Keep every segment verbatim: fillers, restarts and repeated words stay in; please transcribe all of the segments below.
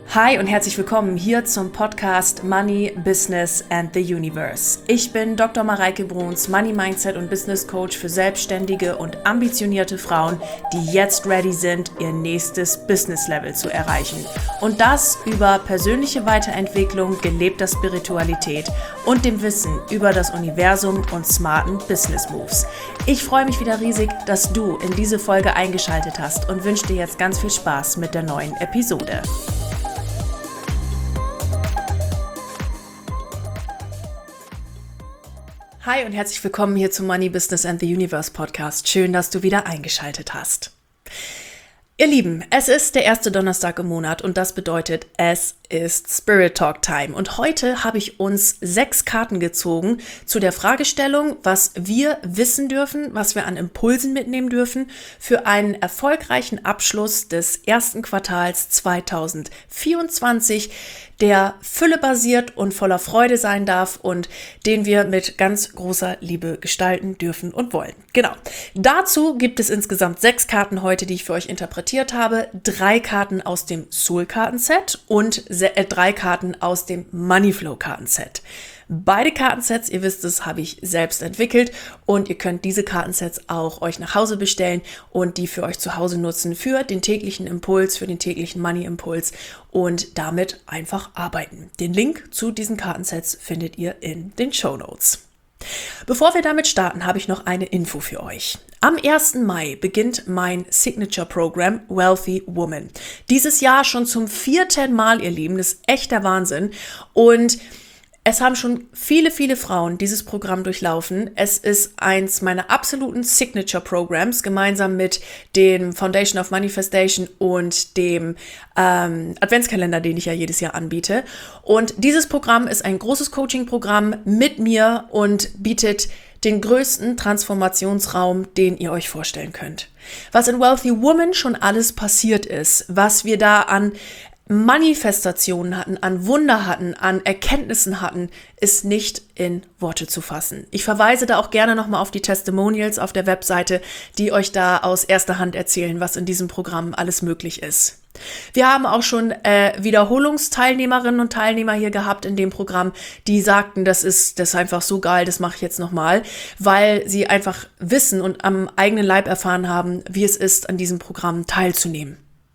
Hi und herzlich willkommen hier zum Podcast Money, Business and the Universe. Ich bin Doktor Mareike Bruns, Money Mindset und Business Coach für selbstständige und ambitionierte Frauen, die jetzt ready sind, ihr nächstes Business Level zu erreichen. Und das über persönliche Weiterentwicklung, gelebter Spiritualität und dem Wissen über das Universum und smarten Business Moves. Ich freue mich wieder riesig, dass du in diese Folge eingeschaltet hast und wünsche dir jetzt ganz viel Spaß mit der neuen Episode. Hi und herzlich willkommen hier zum Money, Business and the Universe Podcast. Schön, dass du wieder eingeschaltet hast. Ihr Lieben, es ist der erste Donnerstag im Monat und das bedeutet, es ist Spirit Talk Time. Und heute habe ich uns sechs Karten gezogen zu der Fragestellung, was wir wissen dürfen, was wir an Impulsen mitnehmen dürfen für einen erfolgreichen Abschluss des ersten Quartals zwanzig vierundzwanzig, der füllebasiert und voller Freude sein darf und den wir mit ganz großer Liebe gestalten dürfen und wollen. Genau. Dazu gibt es insgesamt sechs Karten heute, die ich für euch interpretiert habe. Drei Karten aus dem Soul-Kartenset und se- äh, drei Karten aus dem Moneyflow-Kartenset. Beide Kartensets, ihr wisst es, habe ich selbst entwickelt und ihr könnt diese Kartensets auch euch nach Hause bestellen und die für euch zu Hause nutzen für den täglichen Impuls, für den täglichen Money-Impuls und damit einfach arbeiten. Den Link zu diesen Kartensets findet ihr in den Shownotes. Bevor wir damit starten, habe ich noch eine Info für euch. Am ersten Mai beginnt mein Signature-Programm Wealthy Woman. Dieses Jahr schon zum vierten Mal, ihr Lieben, das ist echt der Wahnsinn. Und es haben schon viele, viele Frauen dieses Programm durchlaufen. Es ist eins meiner absoluten Signature-Programs, gemeinsam mit dem Foundation of Manifestation und dem ähm, Adventskalender, den ich ja jedes Jahr anbiete. Und dieses Programm ist ein großes Coaching-Programm mit mir und bietet den größten Transformationsraum, den ihr euch vorstellen könnt. Was in Wealthy Woman schon alles passiert ist, was wir da an Manifestationen hatten, an Wunder hatten, an Erkenntnissen hatten, ist nicht in Worte zu fassen. Ich verweise da auch gerne nochmal auf die Testimonials auf der Webseite, die euch da aus erster Hand erzählen, was in diesem Programm alles möglich ist. Wir haben auch schon äh, Wiederholungsteilnehmerinnen und Teilnehmer hier gehabt in dem Programm, die sagten, das ist, das ist einfach so geil, das mache ich jetzt nochmal, weil sie einfach wissen und am eigenen Leib erfahren haben, wie es ist, an diesem Programm teilzunehmen.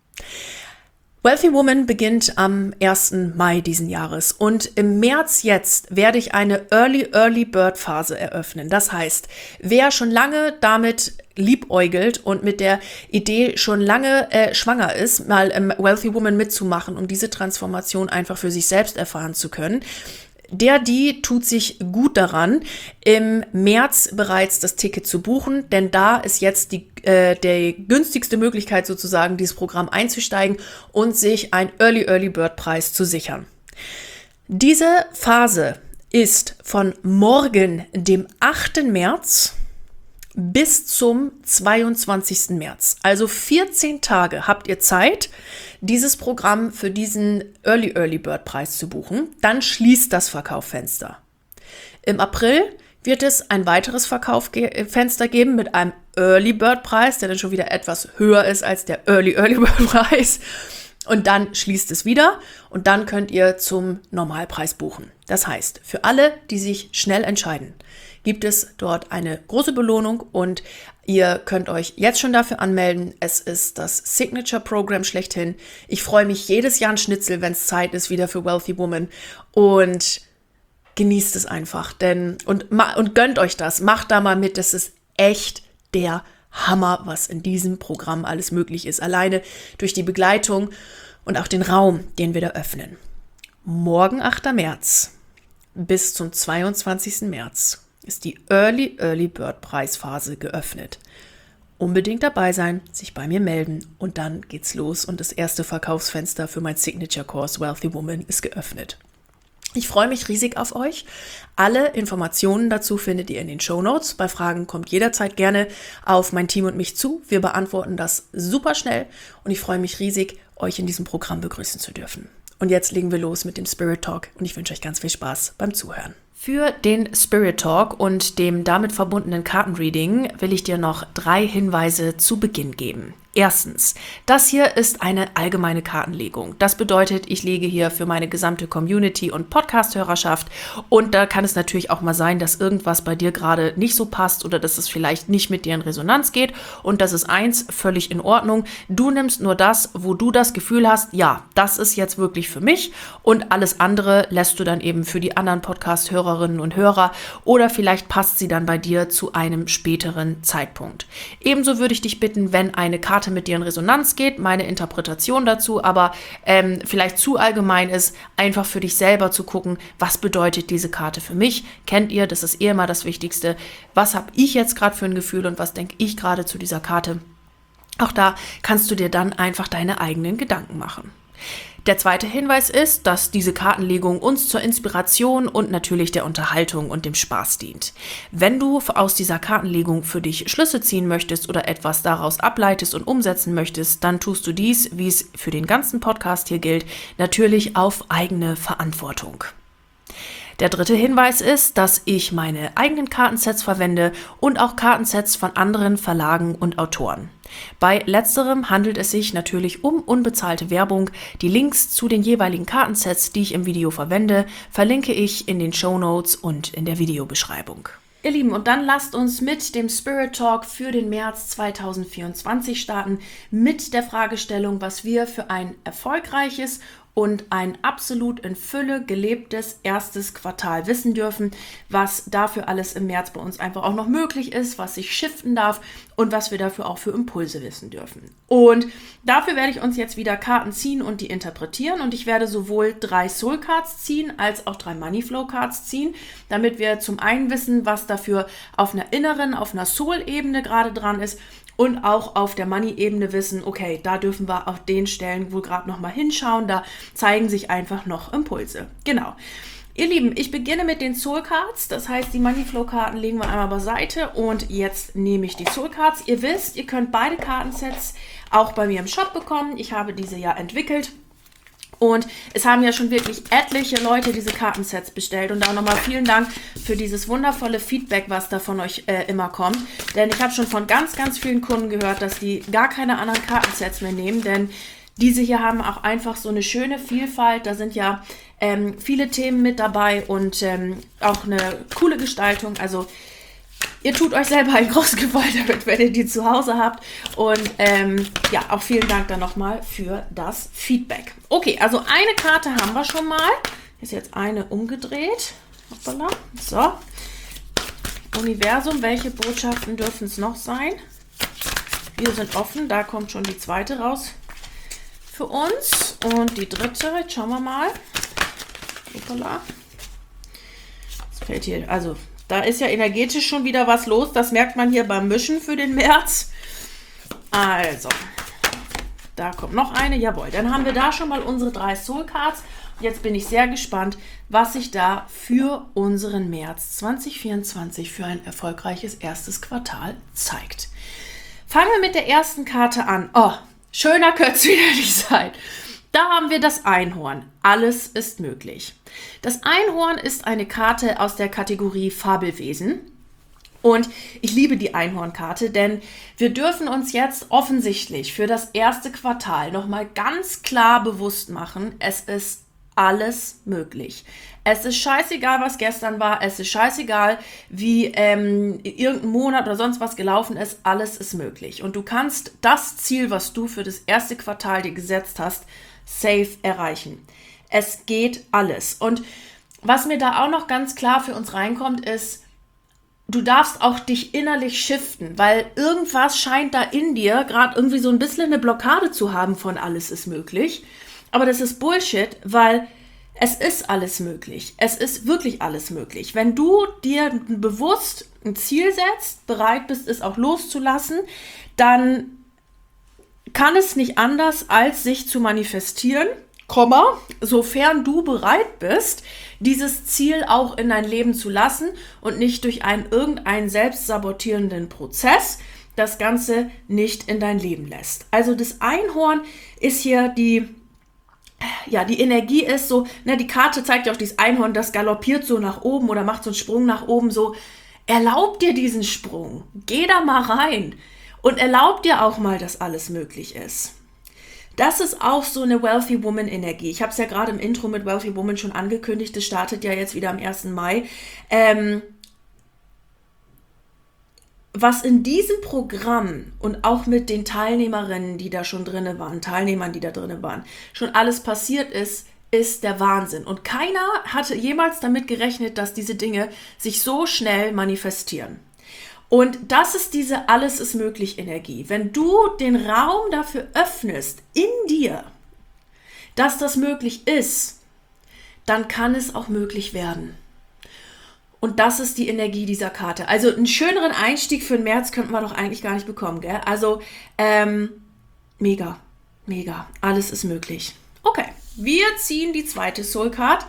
Wealthy Woman beginnt am ersten Mai diesen Jahres und im März jetzt werde ich eine Early Early Bird Phase eröffnen. Das heißt, wer schon lange damit liebäugelt und mit der Idee schon lange äh, schwanger ist, mal im Wealthy Woman mitzumachen, um diese Transformation einfach für sich selbst erfahren zu können, der, die tut sich gut daran, im März bereits das Ticket zu buchen, denn da ist jetzt die, äh, die günstigste Möglichkeit sozusagen, dieses Programm einzusteigen und sich einen Early Early Bird Preis zu sichern. Diese Phase ist von morgen, dem achten März, bis zum zweiundzwanzigsten März. Also vierzehn Tage habt ihr Zeit, dieses Programm für diesen Early Early Bird Preis zu buchen. Dann schließt das Verkauffenster. Im April wird es ein weiteres Verkauffenster geben mit einem Early Bird Preis, der dann schon wieder etwas höher ist als der Early Early Bird Preis. Und dann schließt es wieder und dann könnt ihr zum Normalpreis buchen. Das heißt, für alle, die sich schnell entscheiden, gibt es dort eine große Belohnung und ihr könnt euch jetzt schon dafür anmelden. Es ist das Signature-Programm schlechthin. Ich freue mich jedes Jahr ein Schnitzel, wenn es Zeit ist, wieder für Wealthy Woman und genießt es einfach, denn und, und gönnt euch das. Macht da mal mit, das ist echt der Hammer, was in diesem Programm alles möglich ist. Alleine durch die Begleitung und auch den Raum, den wir da öffnen. Morgen, achter März bis zum zweiundzwanzigsten März ist die Early Early Bird Preisphase geöffnet. Unbedingt dabei sein, sich bei mir melden und dann geht's los und das erste Verkaufsfenster für mein Signature Course Wealthy Woman ist geöffnet. Ich freue mich riesig auf euch. Alle Informationen dazu findet ihr in den Shownotes. Bei Fragen kommt jederzeit gerne auf mein Team und mich zu. Wir beantworten das super schnell und ich freue mich riesig, euch in diesem Programm begrüßen zu dürfen. Und jetzt legen wir los mit dem Spirit Talk und ich wünsche euch ganz viel Spaß beim Zuhören. Für den Spirit Talk und dem damit verbundenen Kartenreading will ich dir noch drei Hinweise zu Beginn geben. Erstens, das hier ist eine allgemeine Kartenlegung. Das bedeutet, ich lege hier für meine gesamte Community und Podcast-Hörerschaft und da kann es natürlich auch mal sein, dass irgendwas bei dir gerade nicht so passt oder dass es vielleicht nicht mit dir in Resonanz geht und das ist eins, völlig in Ordnung. Du nimmst nur das, wo du das Gefühl hast, ja, das ist jetzt wirklich für mich und alles andere lässt du dann eben für die anderen Podcast-Hörerinnen und Hörer oder vielleicht passt sie dann bei dir zu einem späteren Zeitpunkt. Ebenso würde ich dich bitten, wenn eine Karte mit dir in Resonanz geht, meine Interpretation dazu, aber ähm, vielleicht zu allgemein ist, einfach für dich selber zu gucken, was bedeutet diese Karte für mich? Kennt ihr, das ist eh immer das Wichtigste. Was habe ich jetzt gerade für ein Gefühl und was denke ich gerade zu dieser Karte? Auch da kannst du dir dann einfach deine eigenen Gedanken machen. Der zweite Hinweis ist, dass diese Kartenlegung uns zur Inspiration und natürlich der Unterhaltung und dem Spaß dient. Wenn du aus dieser Kartenlegung für dich Schlüsse ziehen möchtest oder etwas daraus ableitest und umsetzen möchtest, dann tust du dies, wie es für den ganzen Podcast hier gilt, natürlich auf eigene Verantwortung. Der dritte Hinweis ist, dass ich meine eigenen Kartensets verwende und auch Kartensets von anderen Verlagen und Autoren. Bei letzterem handelt es sich natürlich um unbezahlte Werbung. Die Links zu den jeweiligen Kartensets, die ich im Video verwende, verlinke ich in den Shownotes und in der Videobeschreibung. Ihr Lieben, und dann lasst uns mit dem Spirit Talk für den März zweitausendvierundzwanzig starten, mit der Fragestellung, was wir für ein erfolgreiches und ein absolut in Fülle gelebtes erstes Quartal wissen dürfen, was dafür alles im März bei uns einfach auch noch möglich ist, was sich shiften darf und was wir dafür auch für Impulse wissen dürfen. Und dafür werde ich uns jetzt wieder Karten ziehen und die interpretieren und ich werde sowohl drei Soul Cards ziehen als auch drei Money Flow Cards ziehen, damit wir zum einen wissen, was dafür auf einer inneren, auf einer Soul-Ebene gerade dran ist, und auch auf der Money-Ebene wissen, okay, da dürfen wir auf den Stellen wohl gerade nochmal hinschauen, da zeigen sich einfach noch Impulse. Genau. Ihr Lieben, ich beginne mit den Soul Cards, das heißt, die Money Flow Karten legen wir einmal beiseite und jetzt nehme ich die Soul Cards. Ihr wisst, ihr könnt beide Kartensets auch bei mir im Shop bekommen. Ich habe diese ja entwickelt. Und es haben ja schon wirklich etliche Leute diese Kartensets bestellt. Und da nochmal vielen Dank für dieses wundervolle Feedback, was da von euch äh, immer kommt. Denn ich habe schon von ganz, ganz vielen Kunden gehört, dass die gar keine anderen Kartensets mehr nehmen. Denn diese hier haben auch einfach so eine schöne Vielfalt. Da sind ja ähm, viele Themen mit dabei und ähm, auch eine coole Gestaltung. Also ihr tut euch selber einen großen Gefallen damit, wenn ihr die zu Hause habt. Und ähm, ja, auch vielen Dank dann nochmal für das Feedback. Okay, also eine Karte haben wir schon mal. Ist jetzt eine umgedreht. Hoppala. So. Universum, welche Botschaften dürfen es noch sein? Wir sind offen. Da kommt schon die zweite raus für uns. Und die dritte, jetzt schauen wir mal. Hoppala. Das fällt hier, also... Da ist ja energetisch schon wieder was los. Das merkt man hier beim Mischen für den März. Also, da kommt noch eine. Jawohl, dann haben wir da schon mal unsere drei Soul Cards. Jetzt bin ich sehr gespannt, was sich da für unseren März zweitausendvierundzwanzig für ein erfolgreiches erstes Quartal zeigt. Fangen wir mit der ersten Karte an. Oh, schöner könnte es wieder nicht sein. Da haben wir das Einhorn. Alles ist möglich. Das Einhorn ist eine Karte aus der Kategorie Fabelwesen. Und ich liebe die Einhornkarte, denn wir dürfen uns jetzt offensichtlich für das erste Quartal nochmal ganz klar bewusst machen, es ist alles möglich. Es ist scheißegal, was gestern war. Es ist scheißegal, wie ähm, irgendein Monat oder sonst was gelaufen ist. Alles ist möglich. Und du kannst das Ziel, was du für das erste Quartal dir gesetzt hast, safe erreichen. Es geht alles. Und was mir da auch noch ganz klar für uns reinkommt, ist, du darfst auch dich innerlich shiften, weil irgendwas scheint da in dir gerade irgendwie so ein bisschen eine Blockade zu haben von alles ist möglich. Aber das ist Bullshit, weil es ist alles möglich. Es ist wirklich alles möglich. Wenn du dir bewusst ein Ziel setzt, bereit bist, es auch loszulassen, dann kann es nicht anders, als sich zu manifestieren, Komma, sofern du bereit bist, dieses Ziel auch in dein Leben zu lassen und nicht durch einen irgendeinen selbstsabotierenden Prozess das Ganze nicht in dein Leben lässt. Also das Einhorn ist hier die, ja, die Energie ist so, ne, die Karte zeigt ja auch dieses Einhorn, das galoppiert so nach oben oder macht so einen Sprung nach oben, so, erlaub dir diesen Sprung, geh da mal rein. Und erlaub dir auch mal, dass alles möglich ist. Das ist auch so eine Wealthy Woman Energie. Ich habe es ja gerade im Intro mit Wealthy Woman schon angekündigt. Das startet ja jetzt wieder am ersten Mai. Ähm, was in diesem Programm und auch mit den Teilnehmerinnen, die da schon drin waren, Teilnehmern, die da drin waren, schon alles passiert ist, ist der Wahnsinn. Und keiner hatte jemals damit gerechnet, dass diese Dinge sich so schnell manifestieren. Und das ist diese Alles ist möglich Energie. Wenn du den Raum dafür öffnest, in dir, dass das möglich ist, dann kann es auch möglich werden. Und das ist die Energie dieser Karte. Also einen schöneren Einstieg für den März könnten wir doch eigentlich gar nicht bekommen, gell? Also ähm, mega, mega. Alles ist möglich. Okay, wir ziehen die zweite Soul Card.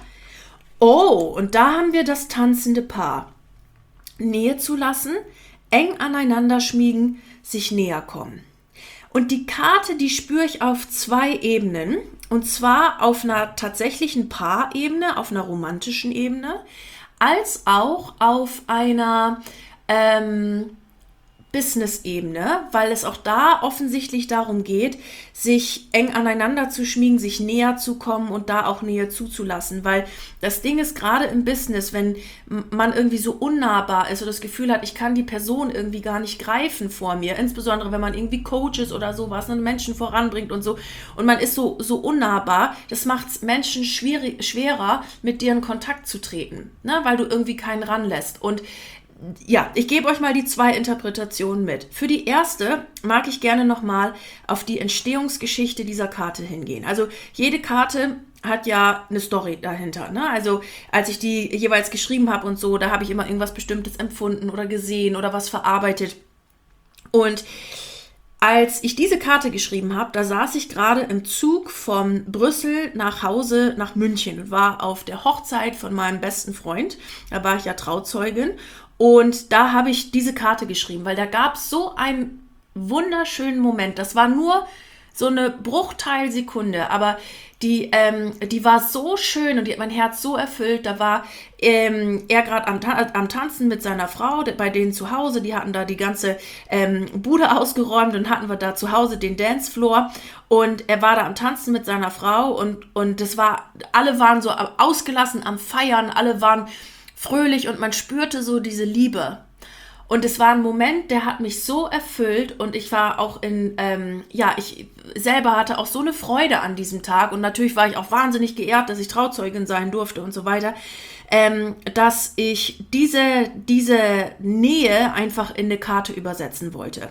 Oh, und da haben wir das tanzende Paar. Nähe zulassen, eng aneinander schmiegen, sich näher kommen. Und die Karte, die spüre ich auf zwei Ebenen. Und zwar auf einer tatsächlichen Paarebene, auf einer romantischen Ebene, als auch auf einer ähm, Business-Ebene, weil es auch da offensichtlich darum geht, sich eng aneinander zu schmiegen, sich näher zu kommen und da auch Nähe zuzulassen, weil das Ding ist gerade im Business, wenn man irgendwie so unnahbar ist oder das Gefühl hat, ich kann die Person irgendwie gar nicht greifen vor mir, insbesondere wenn man irgendwie Coach ist oder sowas, einen Menschen voranbringt und so und man ist so, so unnahbar, das macht es Menschen schwierig, schwerer, mit dir in Kontakt zu treten, ne? Weil du irgendwie keinen ranlässt. Und ja, ich gebe euch mal die zwei Interpretationen mit. Für die erste mag ich gerne nochmal auf die Entstehungsgeschichte dieser Karte hingehen. Also jede Karte hat ja eine Story dahinter, ne? Also als ich die jeweils geschrieben habe und so, da habe ich immer irgendwas Bestimmtes empfunden oder gesehen oder was verarbeitet. Und als ich diese Karte geschrieben habe, da saß ich gerade im Zug von Brüssel nach Hause nach München und war auf der Hochzeit von meinem besten Freund. Da war ich ja Trauzeugin. Und da habe ich diese Karte geschrieben, weil da gab es so einen wunderschönen Moment. Das war nur so eine Bruchteilsekunde, aber die, ähm, die war so schön und die hat mein Herz so erfüllt. Da war ähm, er gerade am, am Tanzen mit seiner Frau, bei denen zu Hause. Die hatten da die ganze ähm, Bude ausgeräumt und hatten wir da zu Hause den Dancefloor. Und er war da am Tanzen mit seiner Frau und, und das war, alle waren so ausgelassen am Feiern, alle waren fröhlich und man spürte so diese Liebe. Und es war ein Moment, der hat mich so erfüllt und ich war auch in, ähm, ja, ich selber hatte auch so eine Freude an diesem Tag und natürlich war ich auch wahnsinnig geehrt, dass ich Trauzeugin sein durfte und so weiter, ähm, dass ich diese, diese Nähe einfach in eine Karte übersetzen wollte.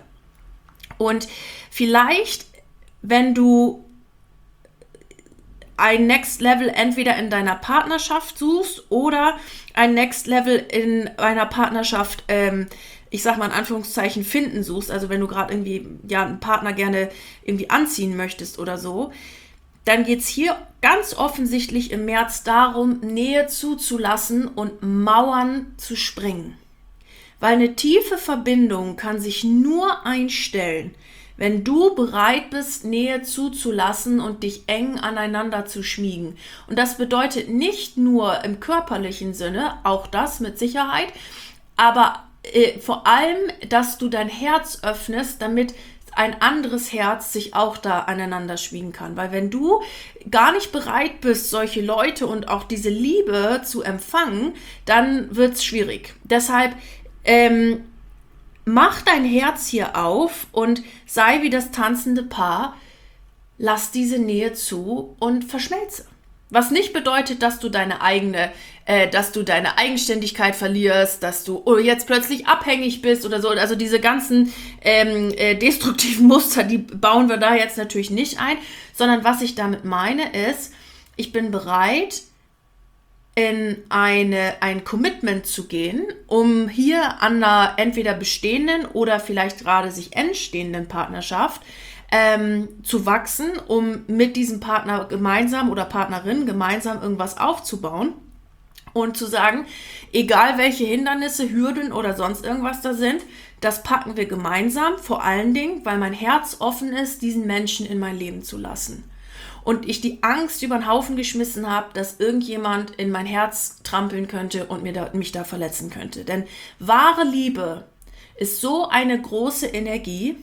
Und vielleicht, wenn du ein Next Level entweder in deiner Partnerschaft suchst oder ein Next Level in einer Partnerschaft, ähm, ich sag mal in Anführungszeichen, finden suchst, also wenn du gerade irgendwie ja einen Partner gerne irgendwie anziehen möchtest oder so, dann geht es hier ganz offensichtlich im März darum, Nähe zuzulassen und Mauern zu springen. Weil eine tiefe Verbindung kann sich nur einstellen, wenn du bereit bist, Nähe zuzulassen und dich eng aneinander zu schmiegen. Und das bedeutet nicht nur im körperlichen Sinne, auch das mit Sicherheit, aber äh, vor allem, dass du dein Herz öffnest, damit ein anderes Herz sich auch da aneinander schmiegen kann. Weil wenn du gar nicht bereit bist, solche Leute und auch diese Liebe zu empfangen, dann wird es schwierig. Deshalb ähm, mach dein Herz hier auf und sei wie das tanzende Paar. Lass diese Nähe zu und verschmelze. Was nicht bedeutet, dass du deine eigene, äh, dass du deine Eigenständigkeit verlierst, dass du oh, jetzt plötzlich abhängig bist oder so. Also diese ganzen ähm, äh, destruktiven Muster, die bauen wir da jetzt natürlich nicht ein, sondern was ich damit meine ist, ich bin bereit, in eine, ein Commitment zu gehen, um hier an einer entweder bestehenden oder vielleicht gerade sich entstehenden Partnerschaft ähm, zu wachsen, um mit diesem Partner gemeinsam oder Partnerin gemeinsam irgendwas aufzubauen und zu sagen, egal welche Hindernisse, Hürden oder sonst irgendwas da sind, das packen wir gemeinsam, vor allen Dingen, weil mein Herz offen ist, diesen Menschen in mein Leben zu lassen. Und ich die Angst über den Haufen geschmissen habe, dass irgendjemand in mein Herz trampeln könnte und mir da, mich da verletzen könnte. Denn wahre Liebe ist so eine große Energie,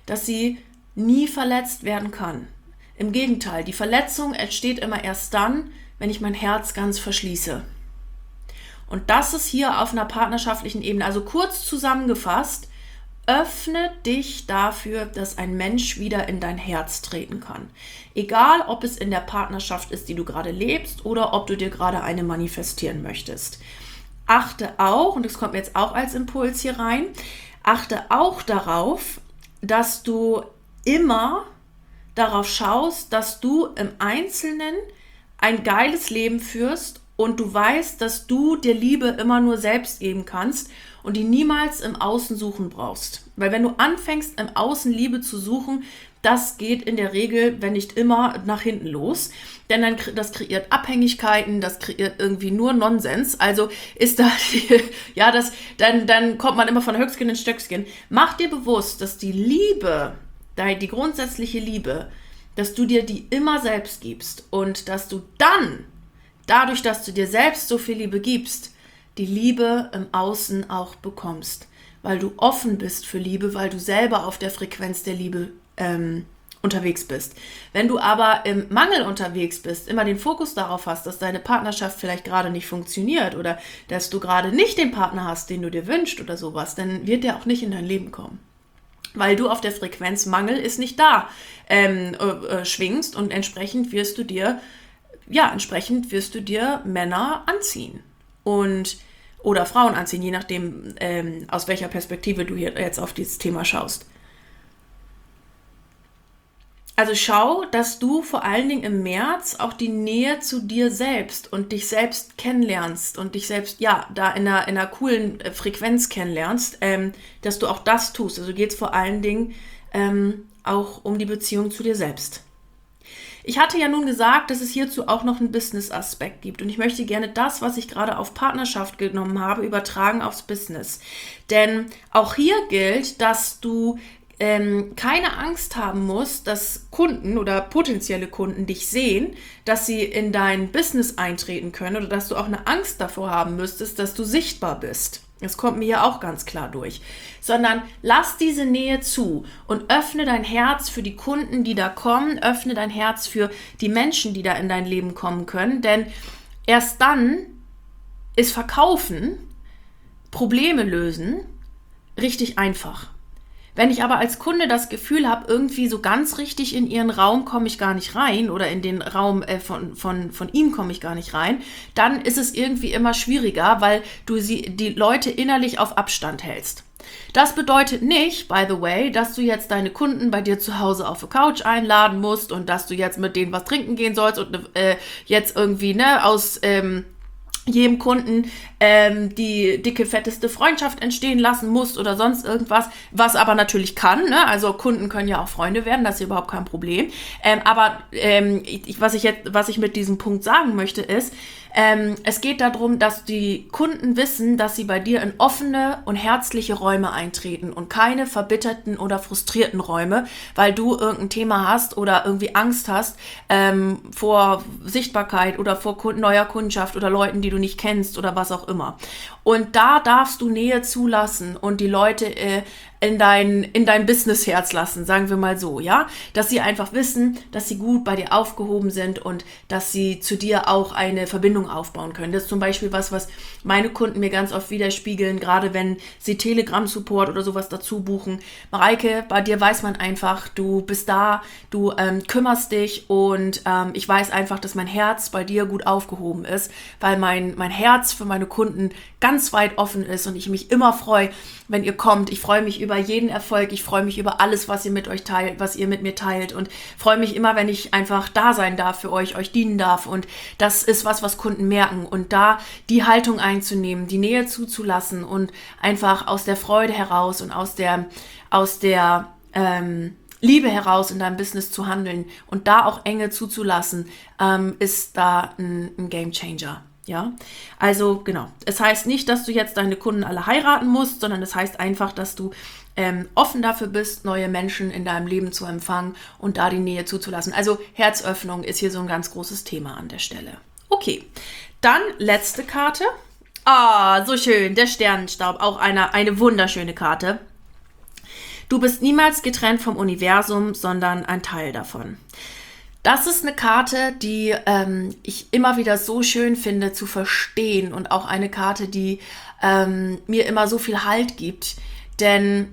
dass sie nie verletzt werden kann. Im Gegenteil, die Verletzung entsteht immer erst dann, wenn ich mein Herz ganz verschließe. Und das ist hier auf einer partnerschaftlichen Ebene. Also kurz zusammengefasst, öffne dich dafür, dass ein Mensch wieder in dein Herz treten kann. Egal, ob es in der Partnerschaft ist, die du gerade lebst, oder ob du dir gerade eine manifestieren möchtest. Achte auch, und das kommt mir jetzt auch als Impuls hier rein, achte auch darauf, dass du immer darauf schaust, dass du im Einzelnen ein geiles Leben führst und du weißt, dass du dir Liebe immer nur selbst geben kannst und die niemals im Außen suchen brauchst. Weil wenn du anfängst, im Außen Liebe zu suchen, das geht in der Regel, wenn nicht immer, nach hinten los. Denn dann, das kreiert Abhängigkeiten, das kreiert irgendwie nur Nonsens. Also ist da, ja, das, dann, dann kommt man immer von Höchstgen in Stöckskin. Mach dir bewusst, dass die Liebe, die grundsätzliche Liebe, dass du dir die immer selbst gibst und dass du dann, dadurch, dass du dir selbst so viel Liebe gibst, die Liebe im Außen auch bekommst, weil du offen bist für Liebe, weil du selber auf der Frequenz der Liebe ähm, unterwegs bist. Wenn du aber im Mangel unterwegs bist, immer den Fokus darauf hast, dass deine Partnerschaft vielleicht gerade nicht funktioniert oder dass du gerade nicht den Partner hast, den du dir wünschst oder sowas, dann wird der auch nicht in dein Leben kommen. Weil du auf der Frequenz Mangel ist nicht da ähm, äh, schwingst und entsprechend wirst du dir, ja, entsprechend wirst du dir Männer anziehen und oder Frauen anziehen, je nachdem, ähm, aus welcher Perspektive du hier jetzt auf dieses Thema schaust. Also schau, dass du vor allen Dingen im März auch die Nähe zu dir selbst und dich selbst kennenlernst und dich selbst, ja, da in einer, in einer coolen Frequenz kennenlernst, ähm, dass du auch das tust. Also geht es vor allen Dingen ähm, auch um die Beziehung zu dir selbst. Ich hatte ja nun gesagt, dass es hierzu auch noch einen Business-Aspekt gibt und ich möchte gerne das, was ich gerade auf Partnerschaft genommen habe, übertragen aufs Business. Denn auch hier gilt, dass du ähm, keine Angst haben musst, dass Kunden oder potenzielle Kunden dich sehen, dass sie in dein Business eintreten können oder dass du auch eine Angst davor haben müsstest, dass du sichtbar bist. Das kommt mir hier auch ganz klar durch. Sondern lass diese Nähe zu und öffne dein Herz für die Kunden, die da kommen. Öffne dein Herz für die Menschen, die da in dein Leben kommen können. Denn erst dann ist Verkaufen, Probleme lösen, richtig einfach. Wenn ich aber als Kunde das Gefühl habe, irgendwie so ganz richtig in ihren Raum komme ich gar nicht rein oder in den Raum äh, von, von, von ihm komme ich gar nicht rein, dann ist es irgendwie immer schwieriger, weil du sie, die Leute innerlich auf Abstand hältst. Das bedeutet nicht, by the way, dass du jetzt deine Kunden bei dir zu Hause auf der Couch einladen musst und dass du jetzt mit denen was trinken gehen sollst und äh, jetzt irgendwie ne aus ähm, jedem Kunden ähm, die dicke, fetteste Freundschaft entstehen lassen musst oder sonst irgendwas, was aber natürlich kann, ne? Also Kunden können ja auch Freunde werden, das ist überhaupt kein Problem. Ähm, aber ähm, ich, was ich jetzt, was ich mit diesem Punkt sagen möchte, ist, ähm, es geht darum, dass die Kunden wissen, dass sie bei dir in offene und herzliche Räume eintreten und keine verbitterten oder frustrierten Räume, weil du irgendein Thema hast oder irgendwie Angst hast ähm, vor Sichtbarkeit oder vor Kunden, neuer Kundschaft oder Leuten, die du nicht kennst oder was auch immer. Und da darfst du Nähe zulassen und die Leute äh, in dein, in dein Business-Herz lassen, sagen wir mal so, ja, dass sie einfach wissen, dass sie gut bei dir aufgehoben sind und dass sie zu dir auch eine Verbindung aufbauen können. Das ist zum Beispiel was, was meine Kunden mir ganz oft widerspiegeln, gerade wenn sie Telegram-Support oder sowas dazu buchen. Mareike, bei dir weiß man einfach, du bist da, du ähm, kümmerst dich und ähm, ich weiß einfach, dass mein Herz bei dir gut aufgehoben ist, weil mein, mein Herz für meine Kunden ganz weit offen ist und ich mich immer freue, wenn ihr kommt. Ich freue mich über jeden Erfolg, ich freue mich über alles, was ihr mit euch teilt, was ihr mit mir teilt und freue mich immer, wenn ich einfach da sein darf für euch, euch dienen darf und das ist was, was Kunden merken und da die Haltung einzunehmen, die Nähe zuzulassen und einfach aus der Freude heraus und aus der, aus der ähm, Liebe heraus in deinem Business zu handeln und da auch Enge zuzulassen, ähm, ist da ein, ein Game Changer. Ja, also genau. Es heißt nicht, dass du jetzt deine Kunden alle heiraten musst, sondern es heißt einfach, dass du ähm, offen dafür bist, neue Menschen in deinem Leben zu empfangen und da die Nähe zuzulassen. Also Herzöffnung ist hier so ein ganz großes Thema an der Stelle. Okay, dann letzte Karte. Ah, so schön, der Sternenstaub, auch eine, eine wunderschöne Karte. Du bist niemals getrennt vom Universum, sondern ein Teil davon. Das ist eine Karte, die ähm, ich immer wieder so schön finde zu verstehen und auch eine Karte, die ähm, mir immer so viel Halt gibt. Denn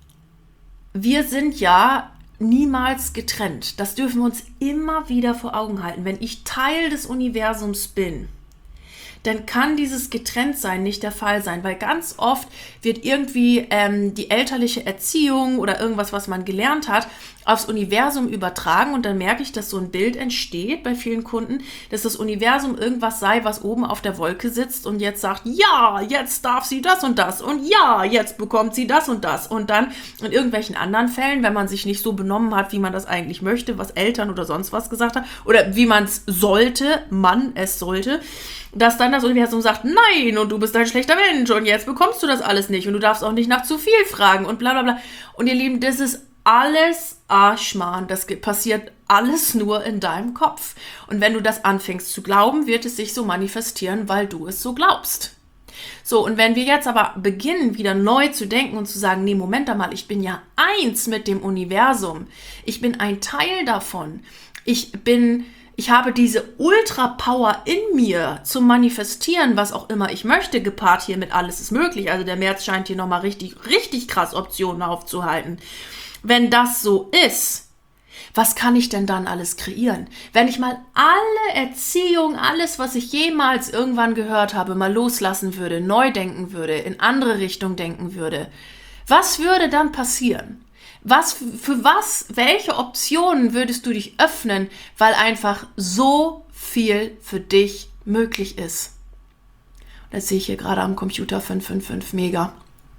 wir sind ja niemals getrennt. Das dürfen wir uns immer wieder vor Augen halten. Wenn ich Teil des Universums bin, dann kann dieses Getrenntsein nicht der Fall sein, weil ganz oft wird irgendwie ähm, die elterliche Erziehung oder irgendwas, was man gelernt hat, aufs Universum übertragen und dann merke ich, dass so ein Bild entsteht bei vielen Kunden, dass das Universum irgendwas sei, was oben auf der Wolke sitzt und jetzt sagt, ja, jetzt darf sie das und das und ja, jetzt bekommt sie das und das und dann in irgendwelchen anderen Fällen, wenn man sich nicht so benommen hat, wie man das eigentlich möchte, was Eltern oder sonst was gesagt haben oder wie man es sollte, man es sollte, dass dann das Universum sagt, nein, und du bist ein schlechter Mensch und jetzt bekommst du das alles nicht und du darfst auch nicht nach zu viel fragen und bla bla bla. Und ihr Lieben, das ist alles Arschmarrn. Das passiert alles nur in deinem Kopf. Und wenn du das anfängst zu glauben, wird es sich so manifestieren, weil du es so glaubst. So, und wenn wir jetzt aber beginnen, wieder neu zu denken und zu sagen, nee, Moment mal, ich bin ja eins mit dem Universum. Ich bin ein Teil davon. Ich bin... Ich habe diese Ultra-Power in mir zum Manifestieren, was auch immer ich möchte, gepaart hier mit alles ist möglich. Also der März scheint hier nochmal richtig, richtig krass Optionen aufzuhalten. Wenn das so ist, was kann ich denn dann alles kreieren? Wenn ich mal alle Erziehung, alles, was ich jemals irgendwann gehört habe, mal loslassen würde, neu denken würde, in andere Richtung denken würde, was würde dann passieren? Was, für was, welche Optionen würdest du dich öffnen, weil einfach so viel für dich möglich ist? Das sehe ich hier gerade am Computer fünf fünf fünf, mega.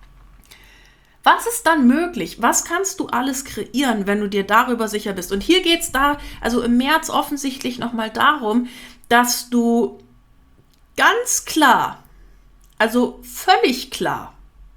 Was ist dann möglich? Was kannst du alles kreieren, wenn du dir darüber sicher bist? Und hier geht es da, also im März offensichtlich nochmal darum, dass du ganz klar, also völlig klar,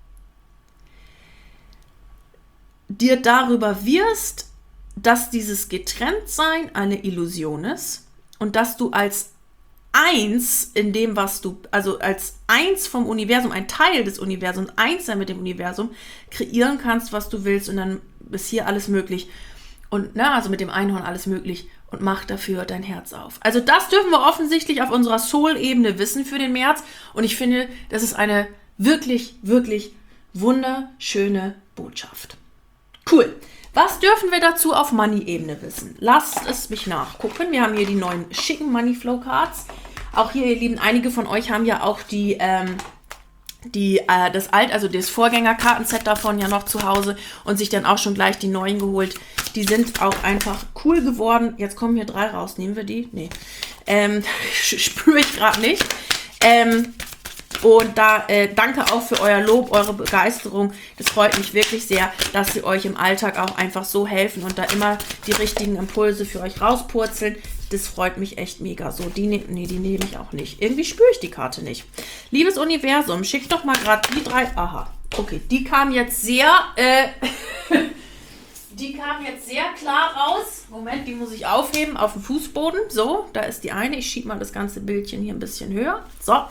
dir darüber wirst, dass dieses Getrenntsein eine Illusion ist und dass du als eins in dem, was du, also als eins vom Universum, ein Teil des Universums, eins sein mit dem Universum, kreieren kannst, was du willst und dann ist hier alles möglich. Und na, also mit dem Einhorn alles möglich und mach dafür dein Herz auf. Also das dürfen wir offensichtlich auf unserer Soul-Ebene wissen für den März und ich finde, das ist eine wirklich, wirklich wunderschöne Botschaft. Cool. Was dürfen wir dazu auf Money-Ebene wissen? Lasst es mich nachgucken. Wir haben hier die neuen schicken Money-Flow-Cards. Auch hier, ihr Lieben, einige von euch haben ja auch die, ähm, die, äh, das Alt, also das Vorgängerkartenset davon ja noch zu Hause und sich dann auch schon gleich die neuen geholt. Die sind auch einfach cool geworden. Jetzt kommen hier drei raus. Nehmen wir die? Nee. Ähm, spüre ich gerade nicht. Ähm, Und da äh, danke auch für euer Lob, eure Begeisterung. Das freut mich wirklich sehr, dass sie euch im Alltag auch einfach so helfen und da immer die richtigen Impulse für euch rauspurzeln. Das freut mich echt mega. So, die, ne nee, die nehme ich auch nicht. Irgendwie spüre ich die Karte nicht. Liebes Universum, schickt doch mal gerade die drei. Aha, okay, die kam jetzt sehr, äh, die kam jetzt sehr klar raus. Moment, die muss ich aufheben auf dem Fußboden. So, da ist die eine. Ich schiebe mal das ganze Bildchen hier ein bisschen höher. So.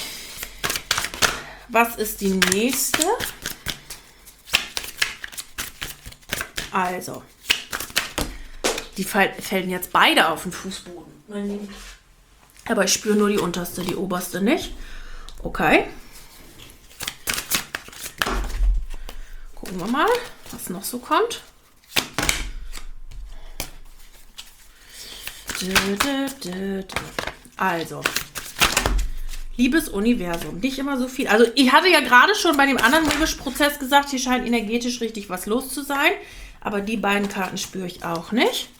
Was ist die nächste? Also, die fällen jetzt beide auf den Fußboden. Aber ich spüre nur die unterste, die oberste nicht. Okay. Gucken wir mal, was noch so kommt. Also, liebes Universum, nicht immer so viel. Also ich hatte ja gerade schon bei dem anderen Prozess gesagt, hier scheint energetisch richtig was los zu sein. Aber die beiden Karten spüre ich auch nicht.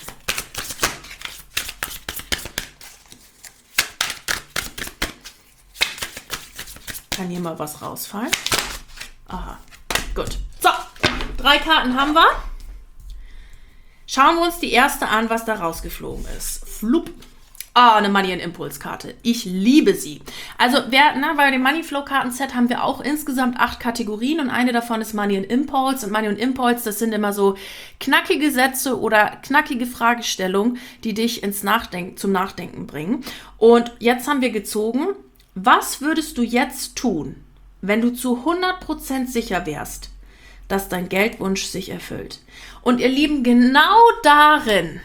Kann hier mal was rausfallen? Aha, gut. So, drei Karten haben wir. Schauen wir uns die erste an, was da rausgeflogen ist. Flup. Ah, eine Money and Impulse Karte. Ich liebe sie. Also wer, na, bei dem Money Flow Kartenset haben wir auch insgesamt acht Kategorien und eine davon ist Money and Impulse. Und Money and Impulse, das sind immer so knackige Sätze oder knackige Fragestellungen, die dich ins Nachdenken, zum Nachdenken bringen. Und jetzt haben wir gezogen, was würdest du jetzt tun, wenn du zu hundert Prozent sicher wärst, dass dein Geldwunsch sich erfüllt. Und ihr Lieben, genau darin,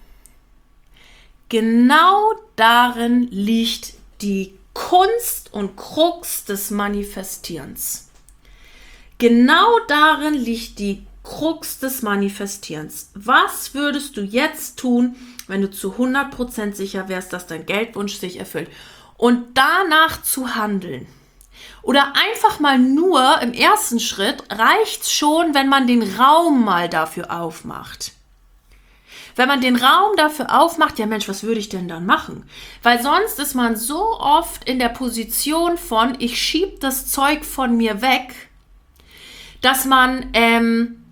genau darin liegt die Kunst und Krux des Manifestierens. Genau darin liegt die Krux des Manifestierens. Was würdest du jetzt tun, wenn du zu hundert Prozent sicher wärst, dass dein Geldwunsch sich erfüllt? Und danach zu handeln. Oder einfach mal nur im ersten Schritt reicht schon, wenn man den Raum mal dafür aufmacht. Wenn man den Raum dafür aufmacht, ja Mensch, was würde ich denn dann machen? Weil sonst ist man so oft in der Position von, ich schiebe das Zeug von mir weg, dass man, ähm,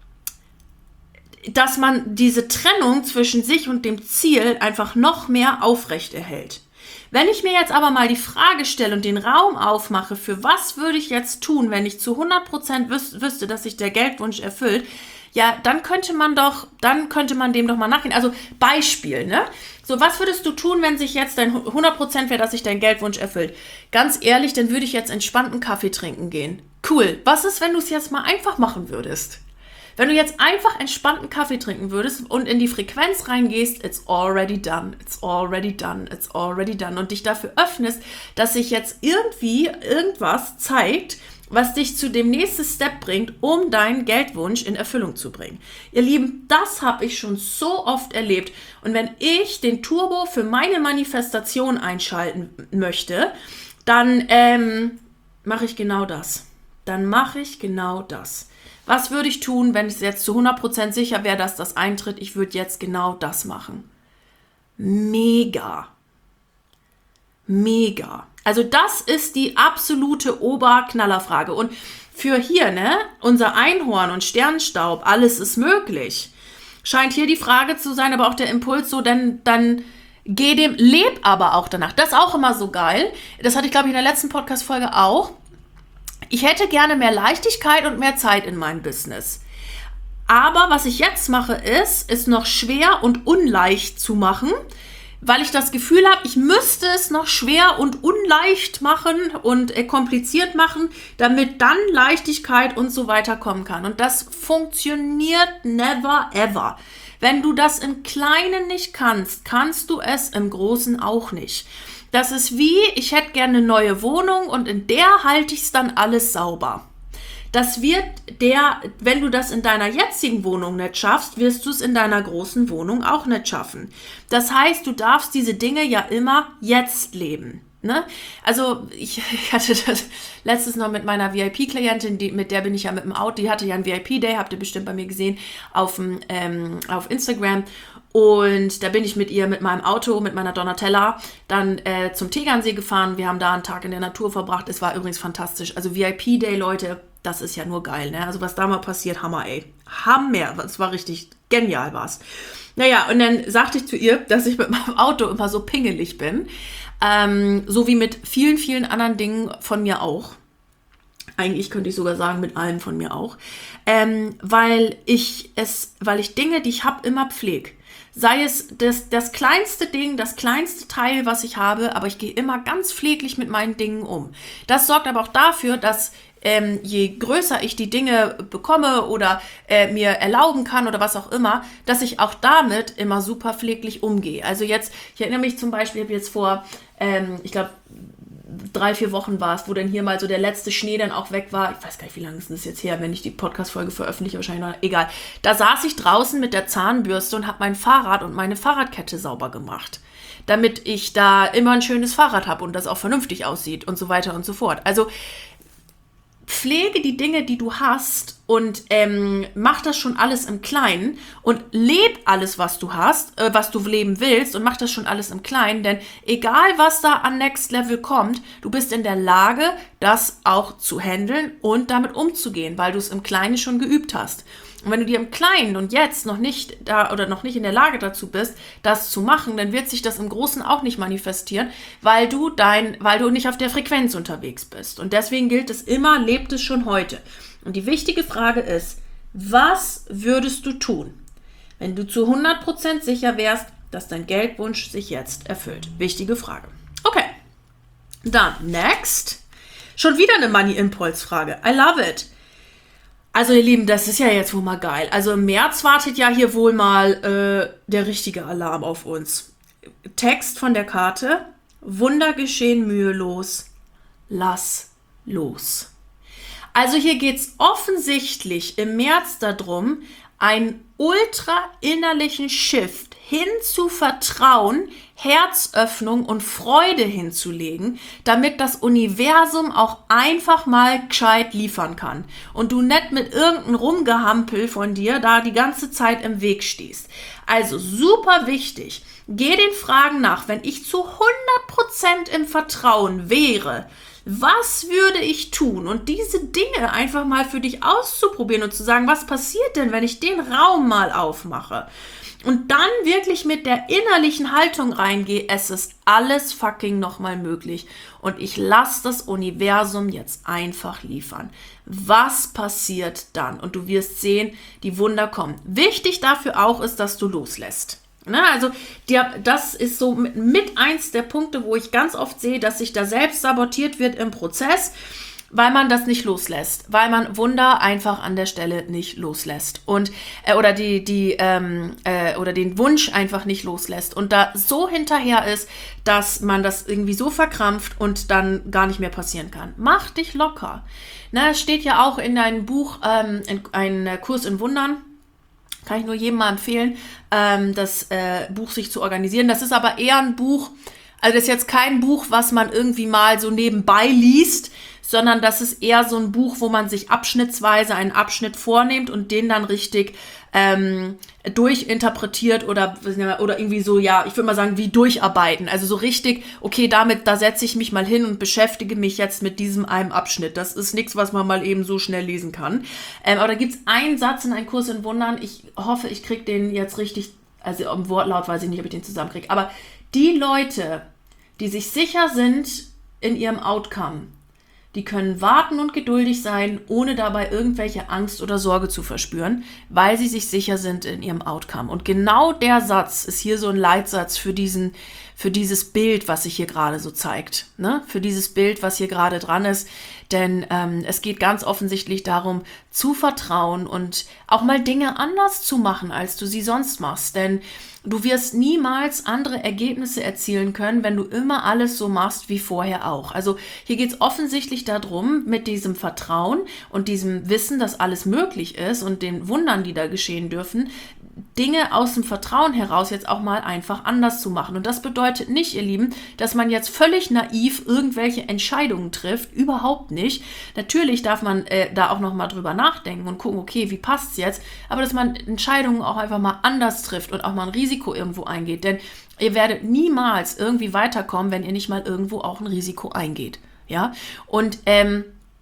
dass man diese Trennung zwischen sich und dem Ziel einfach noch mehr aufrechterhält. Wenn ich mir jetzt aber mal die Frage stelle und den Raum aufmache, für was würde ich jetzt tun, wenn ich zu hundert Prozent wüs- wüsste, dass sich der Geldwunsch erfüllt, ja, dann könnte man doch, dann könnte man dem doch mal nachgehen. Also Beispiel, ne? So, was würdest du tun, wenn sich jetzt dein hundert Prozent wäre, dass sich dein Geldwunsch erfüllt? Ganz ehrlich, dann würde ich jetzt entspannten Kaffee trinken gehen. Cool. Was ist, wenn du es jetzt mal einfach machen würdest? Wenn du jetzt einfach entspannten Kaffee trinken würdest und in die Frequenz reingehst, it's already done, it's already done, it's already done und dich dafür öffnest, dass sich jetzt irgendwie irgendwas zeigt, was dich zu dem nächsten Step bringt, um deinen Geldwunsch in Erfüllung zu bringen. Ihr Lieben, das habe ich schon so oft erlebt. Und wenn ich den Turbo für meine Manifestation einschalten möchte, dann ähm, mache ich genau das. Dann mache ich genau das. Was würde ich tun, wenn ich jetzt zu hundert Prozent sicher wäre, dass das eintritt? Ich würde jetzt genau das machen. Mega. Mega. Also das ist die absolute Oberknallerfrage. Und für hier, ne, unser Einhorn und Sternstaub, alles ist möglich. Scheint hier die Frage zu sein, aber auch der Impuls so, dann, dann geh dem, leb aber auch danach. Das ist auch immer so geil. Das hatte ich, glaube ich, in der letzten Podcast-Folge auch. Ich hätte gerne mehr Leichtigkeit und mehr Zeit in meinem Business. Aber was ich jetzt mache, ist, ist noch schwer und unleicht zu machen, weil ich das Gefühl habe, ich müsste es noch schwer und unleicht machen und äh, kompliziert machen, damit dann Leichtigkeit und so weiter kommen kann. Und das funktioniert never ever. Wenn du das im Kleinen nicht kannst, kannst du es im Großen auch nicht. Das ist wie, ich hätte gerne eine neue Wohnung und in der halte ich es dann alles sauber. Das wird der, wenn du das in deiner jetzigen Wohnung nicht schaffst, wirst du es in deiner großen Wohnung auch nicht schaffen. Das heißt, du darfst diese Dinge ja immer jetzt leben. Ne? Also ich, ich hatte das letztes noch mit meiner V I P-Klientin, die, mit der bin ich ja mit dem Auto, die hatte ja einen V I P-Day, habt ihr bestimmt bei mir gesehen, auf, dem, ähm, auf Instagram. Und da bin ich mit ihr, mit meinem Auto, mit meiner Donatella, dann äh, zum Tegernsee gefahren. Wir haben da einen Tag in der Natur verbracht. Es war übrigens fantastisch. Also V I P-Day, Leute, das ist ja nur geil, ne? Also was da mal passiert, Hammer, ey. Hammer, das war richtig genial, war's. Naja, und dann sagte ich zu ihr, dass ich mit meinem Auto immer so pingelig bin. Ähm, so wie mit vielen, vielen anderen Dingen von mir auch. Eigentlich könnte ich sogar sagen, mit allem von mir auch. Ähm, weil ich es, weil ich Dinge, die ich habe, immer pflege. Sei es das, das kleinste Ding, das kleinste Teil, was ich habe, aber ich gehe immer ganz pfleglich mit meinen Dingen um. Das sorgt aber auch dafür, dass ähm, je größer ich die Dinge bekomme oder äh, mir erlauben kann oder was auch immer, dass ich auch damit immer super pfleglich umgehe. Also jetzt, ich erinnere mich zum Beispiel, ich habe jetzt vor, ähm, ich glaube, drei, vier Wochen war es, wo dann hier mal so der letzte Schnee dann auch weg war. Ich weiß gar nicht, wie lange ist das jetzt her, wenn ich die Podcast-Folge veröffentliche, wahrscheinlich noch, egal. Da saß ich draußen mit der Zahnbürste und habe mein Fahrrad und meine Fahrradkette sauber gemacht, damit ich da immer ein schönes Fahrrad habe und das auch vernünftig aussieht und so weiter und so fort. Also pflege die Dinge, die du hast und ähm, mach das schon alles im Kleinen und leb alles, was du hast, äh, was du leben willst und mach das schon alles im Kleinen, denn egal, was da an Next Level kommt, du bist in der Lage, das auch zu handeln und damit umzugehen, weil du es im Kleinen schon geübt hast. Und wenn du dir im Kleinen und jetzt noch nicht da oder noch nicht in der Lage dazu bist, das zu machen, dann wird sich das im Großen auch nicht manifestieren, weil du dein, weil du nicht auf der Frequenz unterwegs bist. Und deswegen gilt es immer, lebt es schon heute. Und die wichtige Frage ist, was würdest du tun, wenn du zu hundert Prozent sicher wärst, dass dein Geldwunsch sich jetzt erfüllt? Wichtige Frage. Okay, dann next. Schon wieder eine Money-Impulse-Frage. I love it. Also ihr Lieben, das ist ja jetzt wohl mal geil. Also im März wartet ja hier wohl mal äh, der richtige Alarm auf uns. Text von der Karte: Wunder geschehen mühelos, lass los. Also hier geht es offensichtlich im März darum, einen ultra innerlichen Shift hin zu Vertrauen, Herzöffnung und Freude hinzulegen, damit das Universum auch einfach mal gescheit liefern kann und du nicht mit irgendeinem Rumgehampel von dir da die ganze Zeit im Weg stehst. Also super wichtig, geh den Fragen nach. Wenn ich zu hundert Prozent im Vertrauen wäre, was würde ich tun? Und diese Dinge einfach mal für dich auszuprobieren und zu sagen, was passiert denn, wenn ich den Raum mal aufmache? Und dann wirklich mit der innerlichen Haltung reingehe, es ist alles fucking nochmal möglich. Und ich lasse das Universum jetzt einfach liefern. Was passiert dann? Und du wirst sehen, die Wunder kommen. Wichtig dafür auch ist, dass du loslässt. Na, also der, das ist so mit, mit eins der Punkte, wo ich ganz oft sehe, dass sich da selbst sabotiert wird im Prozess, weil man das nicht loslässt, weil man Wunder einfach an der Stelle nicht loslässt und äh, oder die die ähm, äh, oder den Wunsch einfach nicht loslässt und da so hinterher ist, dass man das irgendwie so verkrampft und dann gar nicht mehr passieren kann. Mach dich locker. Na, es steht ja auch in deinem Buch ähm, in, ein Kurs in Wundern. Kann ich nur jedem mal empfehlen, ähm, das äh, Buch sich zu organisieren. Das ist aber eher ein Buch, also das ist jetzt kein Buch, was man irgendwie mal so nebenbei liest, sondern das ist eher so ein Buch, wo man sich abschnittsweise einen Abschnitt vornimmt und den dann richtig ähm, durchinterpretiert oder, oder irgendwie so, ja, ich würde mal sagen, wie durcharbeiten. Also so richtig, okay, damit, da setze ich mich mal hin und beschäftige mich jetzt mit diesem einen Abschnitt. Das ist nichts, was man mal eben so schnell lesen kann. Ähm, aber da gibt es einen Satz in einem Kurs in Wundern. Ich hoffe, ich kriege den jetzt richtig, also im Wortlaut weiß ich nicht, ob ich den zusammenkriege. Aber die Leute, die sich sicher sind in ihrem Outcome, die können warten und geduldig sein, ohne dabei irgendwelche Angst oder Sorge zu verspüren, weil sie sich sicher sind in ihrem Outcome. Und genau der Satz ist hier so ein Leitsatz für diesen, für dieses Bild, was sich hier gerade so zeigt, ne? Für dieses Bild, was hier gerade dran ist. Denn ähm, es geht ganz offensichtlich darum, zu vertrauen und auch mal Dinge anders zu machen, als du sie sonst machst. Denn du wirst niemals andere Ergebnisse erzielen können, wenn du immer alles so machst wie vorher auch. Also hier geht es offensichtlich darum, mit diesem Vertrauen und diesem Wissen, dass alles möglich ist und den Wundern, die da geschehen dürfen, Dinge aus dem Vertrauen heraus jetzt auch mal einfach anders zu machen. Und das bedeutet nicht, ihr Lieben, dass man jetzt völlig naiv irgendwelche Entscheidungen trifft. Überhaupt nicht. Natürlich darf man äh, da auch noch mal drüber nachdenken und gucken, okay, wie passt es jetzt? Aber dass man Entscheidungen auch einfach mal anders trifft und auch mal ein Risiko irgendwo eingeht. Denn ihr werdet niemals irgendwie weiterkommen, wenn ihr nicht mal irgendwo auch ein Risiko eingeht. Ja? Und, ähm,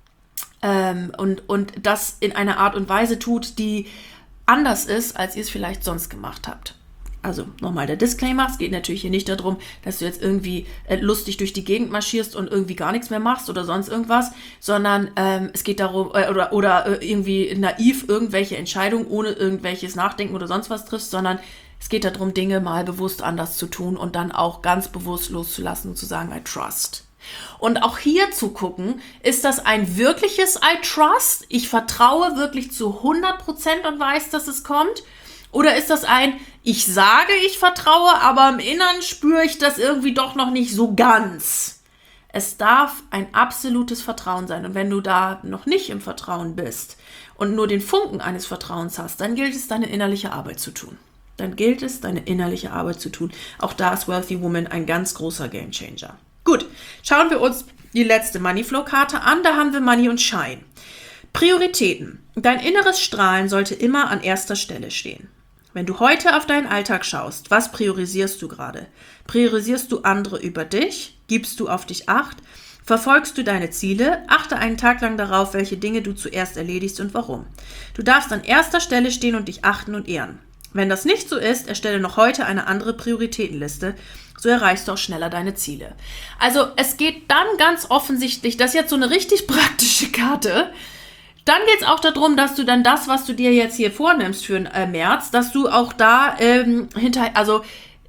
ähm, und, und das in einer Art und Weise tut, die anders ist, als ihr es vielleicht sonst gemacht habt. Also nochmal der Disclaimer, es geht natürlich hier nicht darum, dass du jetzt irgendwie äh, lustig durch die Gegend marschierst und irgendwie gar nichts mehr machst oder sonst irgendwas, sondern ähm, es geht darum, äh, oder, oder äh, irgendwie naiv irgendwelche Entscheidungen ohne irgendwelches Nachdenken oder sonst was triffst, sondern es geht darum, Dinge mal bewusst anders zu tun und dann auch ganz bewusst loszulassen und zu sagen, I trust. Und auch hier zu gucken, ist das ein wirkliches I trust? Ich vertraue wirklich zu hundert Prozent und weiß, dass es kommt? Oder ist das ein, ich sage, ich vertraue, aber im Inneren spüre ich das irgendwie doch noch nicht so ganz? Es darf ein absolutes Vertrauen sein. Und wenn du da noch nicht im Vertrauen bist und nur den Funken eines Vertrauens hast, dann gilt es, deine innerliche Arbeit zu tun. Dann gilt es, deine innerliche Arbeit zu tun. Auch da ist Wealthy Woman ein ganz großer Gamechanger. Gut, schauen wir uns die letzte Moneyflow-Karte an. Da haben wir Money und Shine. Prioritäten. Dein inneres Strahlen sollte immer an erster Stelle stehen. Wenn du heute auf deinen Alltag schaust, was priorisierst du gerade? Priorisierst du andere über dich? Gibst du auf dich Acht? Verfolgst du deine Ziele? Achte einen Tag lang darauf, welche Dinge du zuerst erledigst und warum. Du darfst an erster Stelle stehen und dich achten und ehren. Wenn das nicht so ist, erstelle noch heute eine andere Prioritätenliste. So erreichst du auch schneller deine Ziele. Also es geht dann ganz offensichtlich, das ist jetzt so eine richtig praktische Karte. Dann geht es auch darum, dass du dann das, was du dir jetzt hier vornimmst für den äh, März, dass du auch da ähm, hinter, also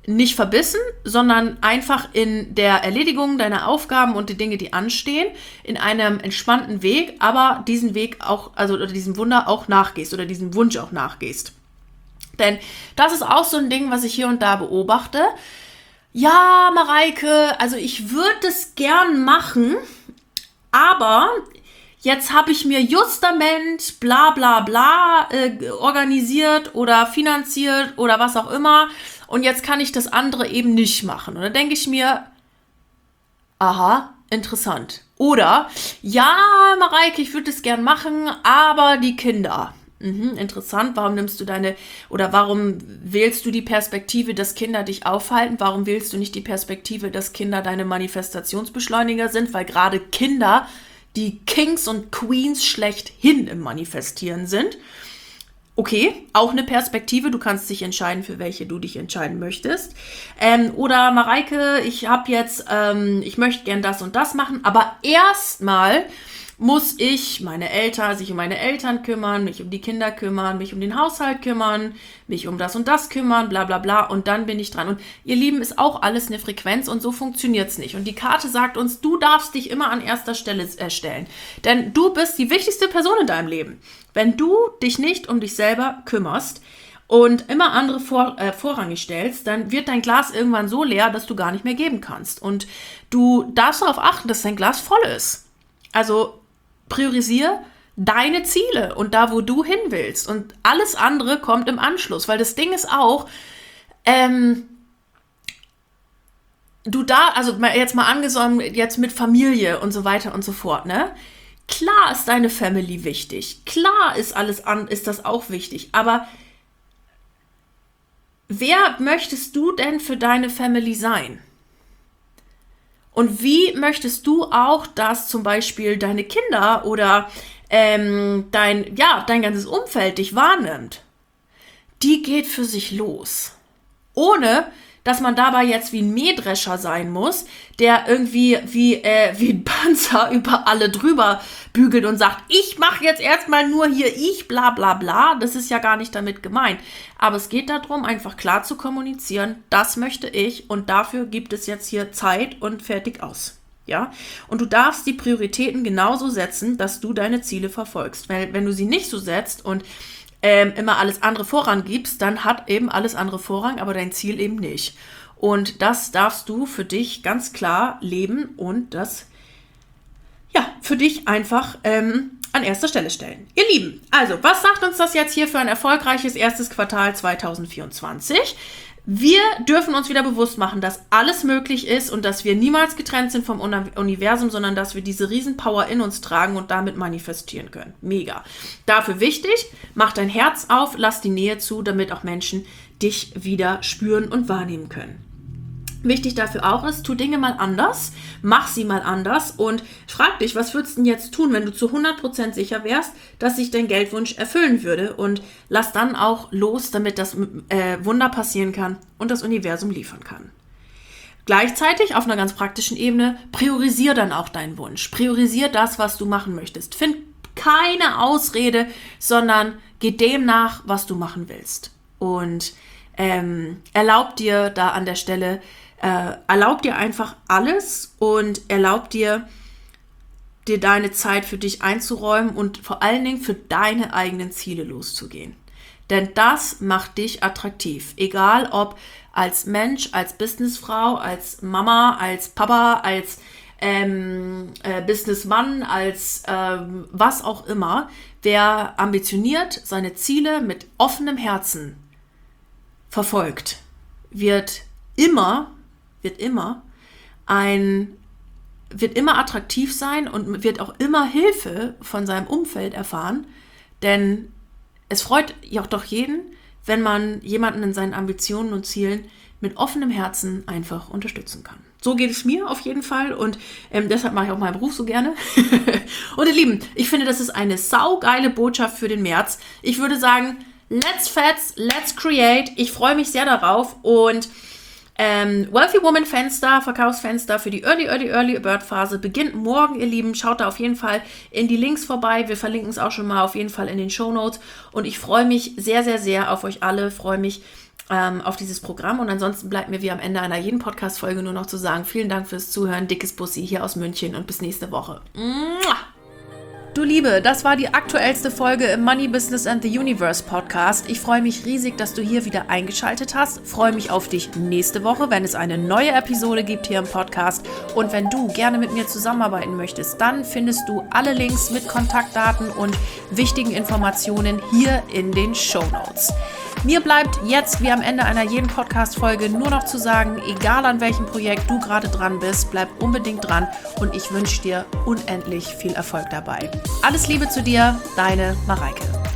nicht verbissen, sondern einfach in der Erledigung deiner Aufgaben und die Dinge, die anstehen, in einem entspannten Weg, aber diesen Weg auch, also oder diesem Wunder auch nachgehst oder diesem Wunsch auch nachgehst. Denn das ist auch so ein Ding, was ich hier und da beobachte. Ja, Mareike, also ich würde es gern machen, aber jetzt habe ich mir justament bla bla bla äh, organisiert oder finanziert oder was auch immer und jetzt kann ich das andere eben nicht machen. Und dann denke ich mir, aha, interessant. Oder, ja, Mareike, ich würde es gern machen, aber die Kinder. Mhm, interessant, warum nimmst du deine, oder warum wählst du die Perspektive, dass Kinder dich aufhalten? Warum wählst du nicht die Perspektive, dass Kinder deine Manifestationsbeschleuniger sind? Weil gerade Kinder die Kings und Queens schlechthin im Manifestieren sind. Okay, auch eine Perspektive, du kannst dich entscheiden, für welche du dich entscheiden möchtest. Ähm, oder Mareike, ich habe jetzt, ähm, ich möchte gern das und das machen, aber erstmal muss ich meine Eltern, sich um meine Eltern kümmern, mich um die Kinder kümmern, mich um den Haushalt kümmern, mich um das und das kümmern, bla bla bla und dann bin ich dran. Und ihr Lieben, ist auch alles eine Frequenz und so funktioniert es nicht. Und die Karte sagt uns, du darfst dich immer an erster Stelle äh, stellen. Denn du bist die wichtigste Person in deinem Leben. Wenn du dich nicht um dich selber kümmerst und immer andere vor, äh, vorrangig stellst, dann wird dein Glas irgendwann so leer, dass du gar nicht mehr geben kannst. Und du darfst darauf achten, dass dein Glas voll ist. Also priorisiere deine Ziele und da, wo du hin willst. Und alles andere kommt im Anschluss. Weil das Ding ist auch, ähm, du da, also jetzt mal angenommen, jetzt mit Familie und so weiter und so fort, ne? Klar ist deine Family wichtig. Klar ist alles an, ist das auch wichtig. Aber wer möchtest du denn für deine Family sein? Und wie möchtest du auch, dass zum Beispiel deine Kinder oder ähm, dein, ja, dein ganzes Umfeld dich wahrnimmt? Die geht für sich los. Ohne, dass man dabei jetzt wie ein Mähdrescher sein muss, der irgendwie wie, äh, wie ein Panzer über alle drüber bügelt und sagt, ich mache jetzt erstmal nur hier ich, bla bla bla. Das ist ja gar nicht damit gemeint. Aber es geht darum, einfach klar zu kommunizieren, das möchte ich und dafür gibt es jetzt hier Zeit und fertig aus. Ja? Und du darfst die Prioritäten genauso setzen, dass du deine Ziele verfolgst. Weil wenn du sie nicht so setzt und ähm, immer alles andere Vorrang gibst, dann hat eben alles andere Vorrang, aber dein Ziel eben nicht. Und das darfst du für dich ganz klar leben und das ja, für dich einfach ähm, an erster Stelle stellen. Ihr Lieben, also was sagt uns das jetzt hier für ein erfolgreiches erstes Quartal zwanzig vierundzwanzig? Wir dürfen uns wieder bewusst machen, dass alles möglich ist und dass wir niemals getrennt sind vom Universum, sondern dass wir diese Riesenpower in uns tragen und damit manifestieren können. Mega. Dafür wichtig, mach dein Herz auf, lass die Nähe zu, damit auch Menschen dich wieder spüren und wahrnehmen können. Wichtig dafür auch ist, tu Dinge mal anders, mach sie mal anders und frag dich, was würdest du denn jetzt tun, wenn du zu hundert Prozent sicher wärst, dass sich dein Geldwunsch erfüllen würde und lass dann auch los, damit das äh, Wunder passieren kann und das Universum liefern kann. Gleichzeitig auf einer ganz praktischen Ebene, priorisier dann auch deinen Wunsch, priorisier das, was du machen möchtest. Find keine Ausrede, sondern geh dem nach, was du machen willst und ähm, erlaub dir da an der Stelle, Äh, erlaub dir einfach alles und erlaub dir, dir deine Zeit für dich einzuräumen und vor allen Dingen für deine eigenen Ziele loszugehen. Denn das macht dich attraktiv. Egal ob als Mensch, als Businessfrau, als Mama, als Papa, als ähm, äh, Businessmann, als ähm, was auch immer. Wer ambitioniert seine Ziele mit offenem Herzen verfolgt, wird immer wird immer ein, wird immer attraktiv sein und wird auch immer Hilfe von seinem Umfeld erfahren, denn es freut ja auch doch jeden, wenn man jemanden in seinen Ambitionen und Zielen mit offenem Herzen einfach unterstützen kann. So geht es mir auf jeden Fall und ähm, deshalb mache ich auch meinen Beruf so gerne. Und ihr Lieben, ich finde, das ist eine saugeile Botschaft für den März. Ich würde sagen, let's fetz, let's create. Ich freue mich sehr darauf und Ähm, Wealthy Woman Fenster, Verkaufsfenster für die Early, Early, Early Bird Phase beginnt morgen, ihr Lieben. Schaut da auf jeden Fall in die Links vorbei. Wir verlinken es auch schon mal auf jeden Fall in den Shownotes. Und ich freue mich sehr, sehr, sehr auf euch alle. Freue mich, ähm, auf dieses Programm. Und ansonsten bleibt mir wie am Ende einer jeden Podcast-Folge nur noch zu sagen, vielen Dank fürs Zuhören, dickes Bussi hier aus München und bis nächste Woche. Mua! Du Liebe, das war die aktuellste Folge im Money Business and the Universe Podcast. Ich freue mich riesig, dass du hier wieder eingeschaltet hast. Freue mich auf dich nächste Woche, wenn es eine neue Episode gibt hier im Podcast. Und wenn du gerne mit mir zusammenarbeiten möchtest, dann findest du alle Links mit Kontaktdaten und wichtigen Informationen hier in den Shownotes. Mir bleibt jetzt wie am Ende einer jeden Podcast-Folge nur noch zu sagen, egal an welchem Projekt du gerade dran bist, bleib unbedingt dran und ich wünsche dir unendlich viel Erfolg dabei. Alles Liebe zu dir, deine Mareike.